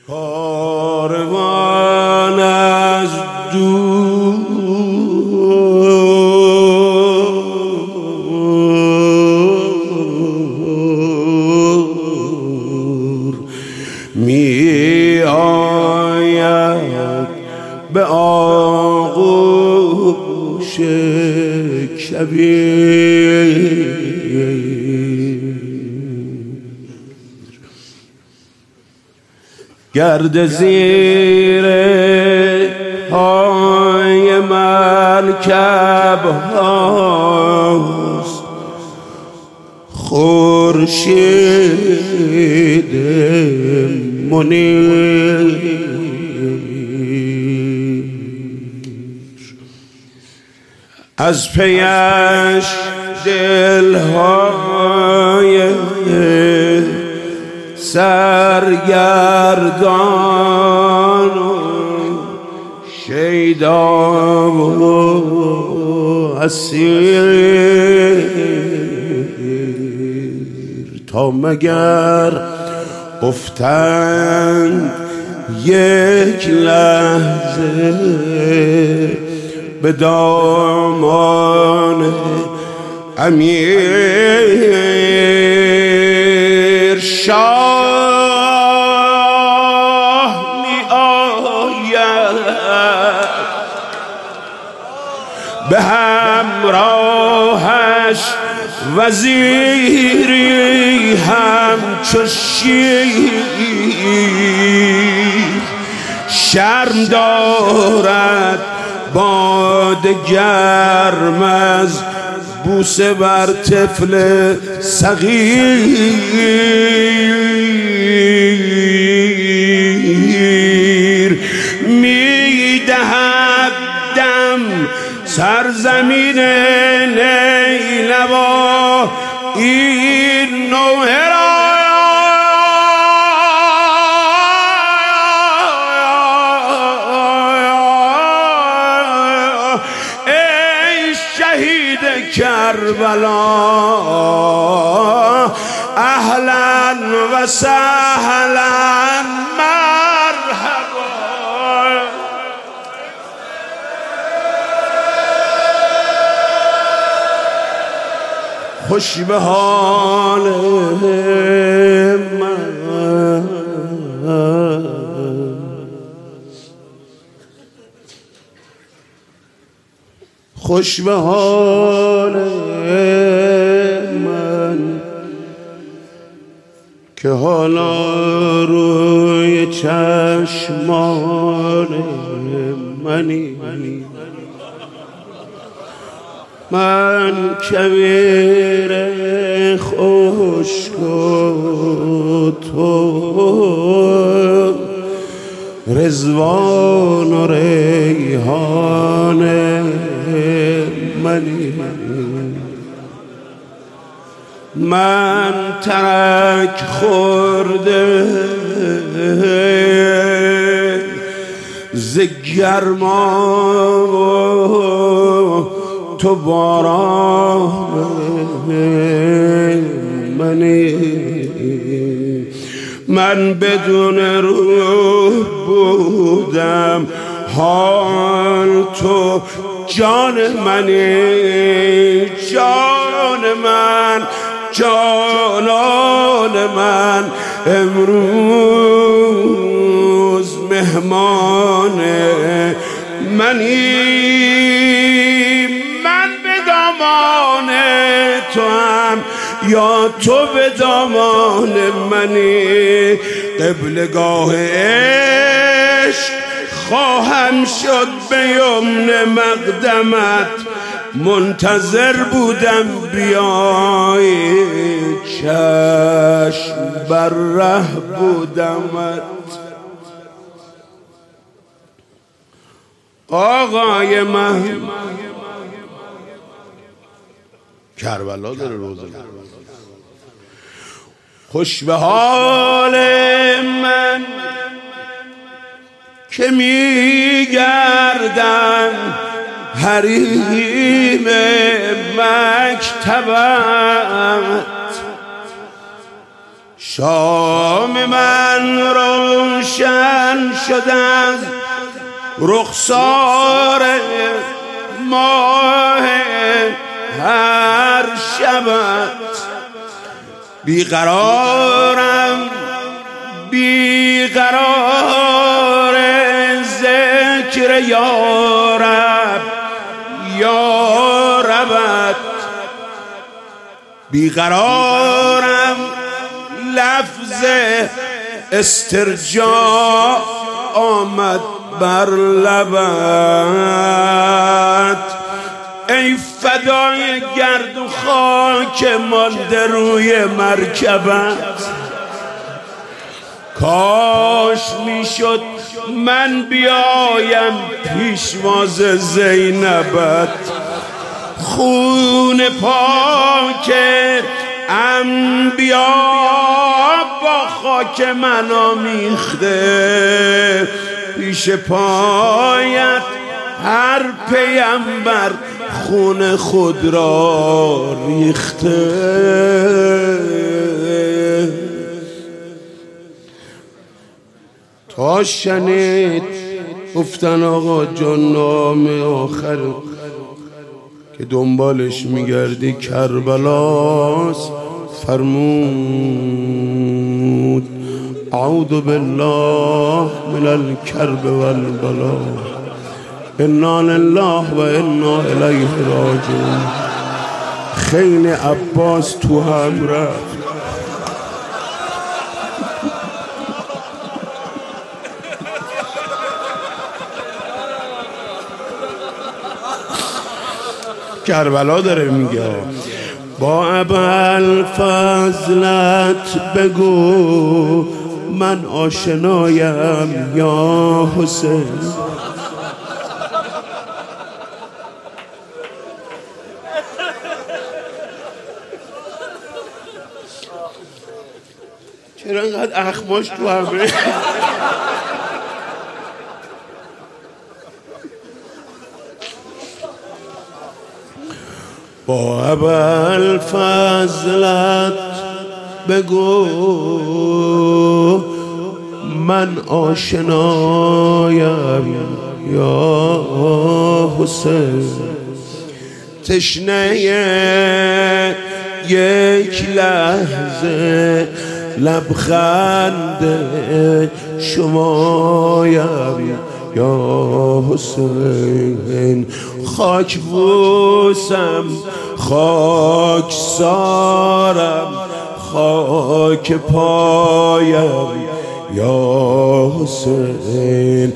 کاروان از دور می آید به آغوش کبیر، گرد زیر پای مرکب هاست، خورشید منیر از پیش دلهای سرگردان و شیدا و اسیر، تا مگر افتند یک لحظه به دامان امیر، شاه می آید به همراهش وزیری همچو شیر، شرم دارد باد گرم از بوسه بر طفل صغیر، میدهد دم سرزمین نیلوا این نوحه را، ای شهید کربلا اهلا و سهلا مرحبا. خوش به حال من، خوش به حال من که حالا روی چشمان منی، من کویر خشک و تو رضوان و ریحان منی، من ترک خورده ز گرما و تو باران منی، من بدون روح بودم حال تو جان منی، جان من جانان من امروز مهمان منی، من به دامان تو هم یا تو به دامان منی، قبلگاه عشق خواهم شد به یمن مقدمت، منتظر بودم بیای چشم بر ره بودمت. آقای من کربلا داره روزه، خوش به حال من که میگردم حریم مکتبت، شام من روشن شده از رخسار ماه هر شبت بیقرارم بیقرار ذکر یارب یاربت بیقرارم لفظ استرجاع آمد بر لبت ای فدای گرد و خاک مانده روی مرکبت کاش میشد من بیایم پیشواز زینبت خون پاک انبیا با خاک من آمیخته پیش پایت هر پیمبر خون خود را ریخته تا شنید گفتن آقا جان نام آخر که دنبالش میگردی کربلاست فرمود اعوذ بالله من الکرب والبلا انا لله و انا الیه راجعون خیل عباس تو هم رفت کربلا داره میگه با ابوالفضلت بگو من آشنایم یا حسین چرا اینقدر اخماش تو همه با ابوالفضلت بگو من آشنایم یا حسین تشنه یک لحظه لبخند شمایم یا حسین خاک بوسم خاک سارم خاک پایم یا حسین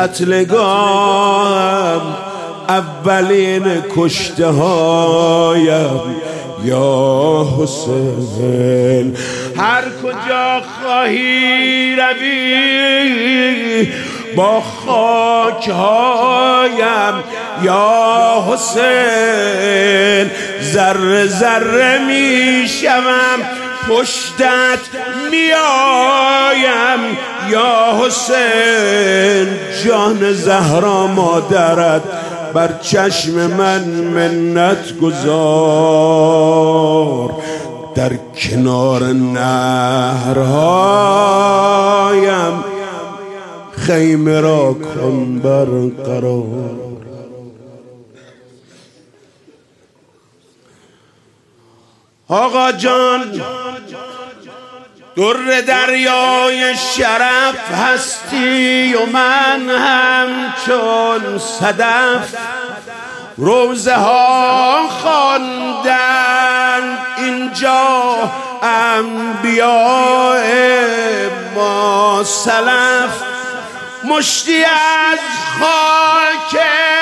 قتلگاهم اولین کشته هایم یا حسین هر کجا خواهی روی با خاک هایم یا حسین ذره ذره می شوم پشتت میایم یا حسین جان زهرا مادرت بر چشم من منت گذار در کنار نهرهایم خیمه را کن برقرار آقا جان در دریای شرف هستی و من همچون صدف روزه ها خواندند اینجا انبیاء ما سلف مشتی از خاک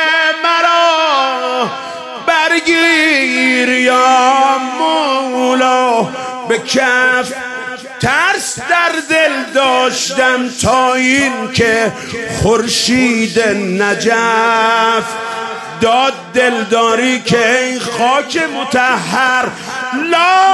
مرا برگیر یا مولا به کف ترس در دل داشتم تا این که خورشید نجف داد دلداری که این خاک مطهر لا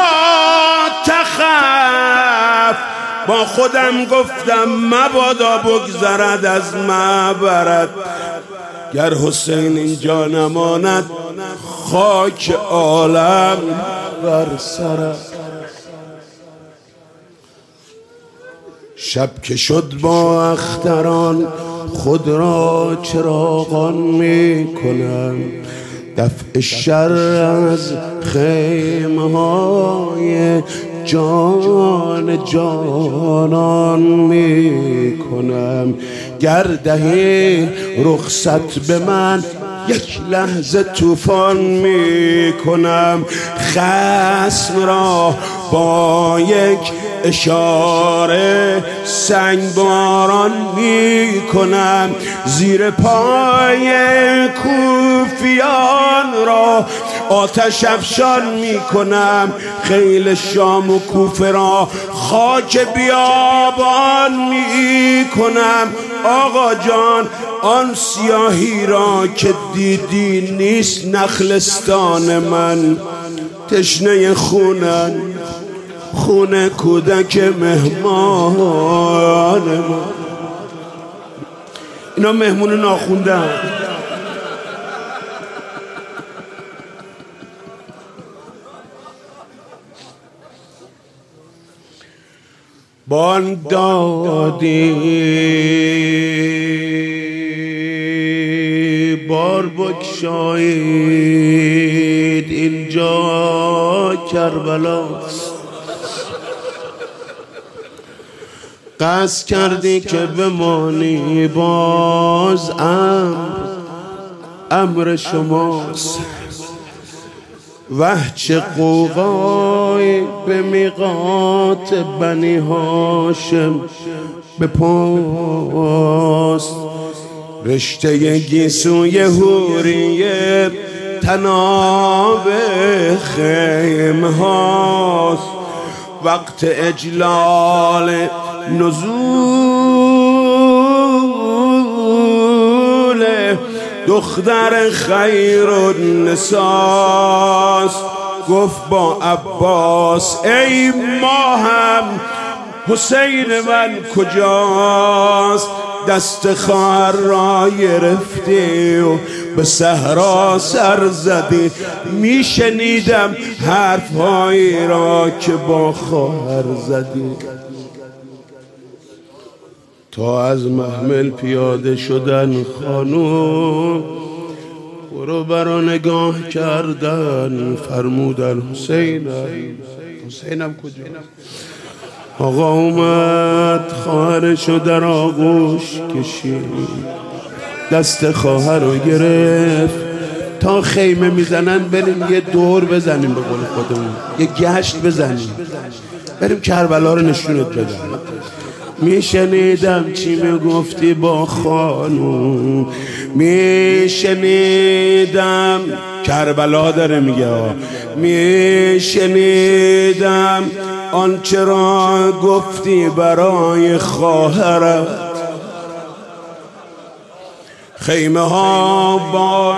تخف با خودم گفتم مبادا بگذرد از معبرت گر حسین اینجا نماند خاک عالم بر سرت شب که شد با اختران خود را چراغان می کنم، دفع شر از خیمه های جان جانان می کنم. گردهی رخصت به من یک لحظه طوفان می کنم، خصم را با یک اشاره سنگ باران می کنم، زیر پای کوفیان را آتش افشان می کنم، خیل شام و کوفه را خاک بیابان می کنم. آقا جان آن سیاهی را که دیدی نیست نخلستان من، تشنه خونن، خون کودک مهمان من. اینا مهمون ناخوندن. بانگ دادی بار بگشایید، اینجا کربلاست. قصد کردی که بمانی، باز امر شماست. چه قوقای به میقات بنی هاشم به پاست، رشته گیسوی حوریه تناب خیمه هاست. وقت اجلال نزول دختر خیر النساس، گفت با عباس ای ماهم حسین من کجاست؟ دست خواهر را گرفتی و به صحرا سر زدی، میشنیدم حرفهایی را که با خواهر زدی. تا از محمل پیاده شدن خانوم، برو برا نگاه کردن، فرمودن حسینم کجا؟ آقا اومد خواهرشو در آغوش کشید، دست خواهر رو گرفت. تا خیمه میزنن بریم یه دور بزنیم، به قول خودمون یه گشت بزنیم، بریم کربلا رو نشونت بدم. میشنیدم چی میگفتی با خانوم، میشنیدم کربلا داره میگه، میشنیدم آنچه را گفتی برای خواهرم. خیمه ها با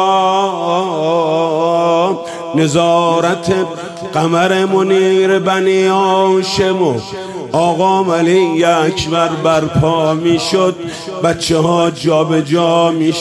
نظارت قمر منیر بنی هاشم و آقا علی اکبر برپا می شد، بچه ها جا به جا می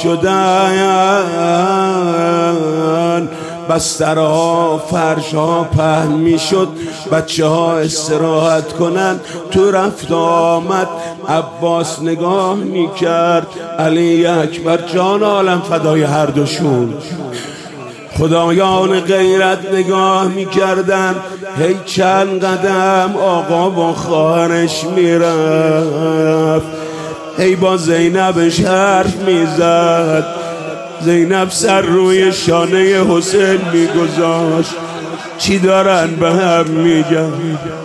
شدن، بسترها فرشها پهن می شد، بچه ها استراحت کنن. تو رفت آمد عباس نگاه می کرد، علی اکبر جان عالم فدای هر دوشون. خدایان غیرت نگاه میکردن، هی چند قدم آقا با خواهرش میرفت، هی با زینبش حرف میزد. زینب سر روی شانه حسین میگذاشت، چی دارن به هم میگن؟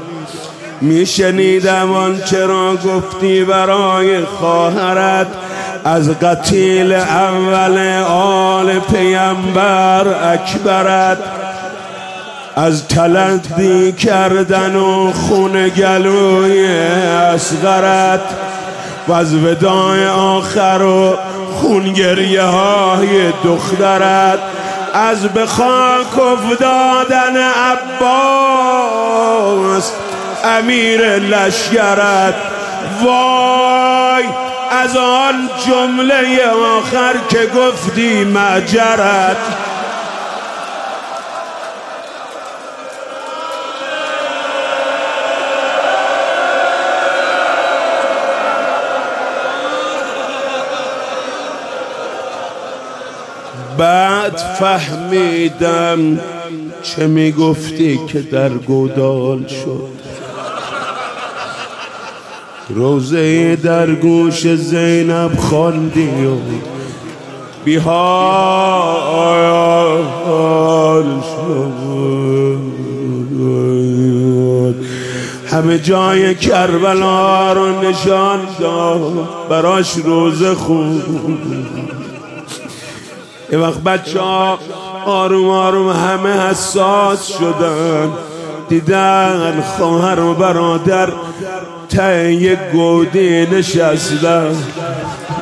میشنیدم آنچه را گفتی برای خواهرت، از قتیل اول آل پیامبر اکبرت، از تلقی کردن و خون گلوی اصغرت، و از وداع آخر و خونگریه های دخترت، از به خاک افتادن عباس امیر لشکرت. وای از آن جمله آخر که گفتی معجرت. بعد فهمیدم چه میگفتی که در گودال شد. روزه در گوش زینب خواندی و بیحال شد. همه جای کربلا رو نشان داد، براش روزه خون. یه وقت بچه ها آروم آروم همه حساس شدن، دیدن خواهر و برادر ته یک گودی نشستن.